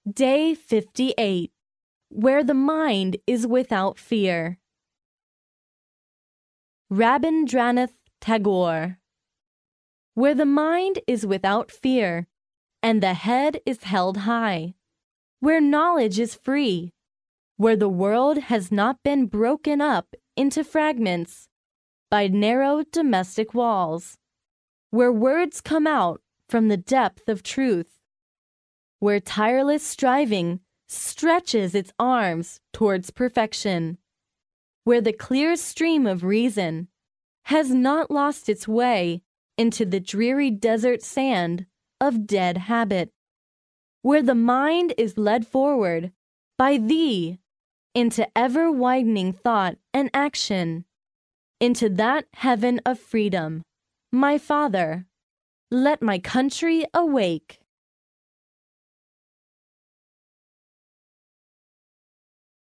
Day 58. Where the Mind is Without Fear. Rabindranath Tagore. Where the mind is without fear, and the head is held high, where knowledge is free, where the world has not been broken up into fragments by narrow domestic walls, where words come out from the depth of truth, where tireless striving stretches its arms towards perfection, where the clear stream of reason has not lost its way into the dreary desert sand of dead habit, where the mind is led forward by thee into ever-widening thought and action, into that heaven of freedom. My Father, let my country awake.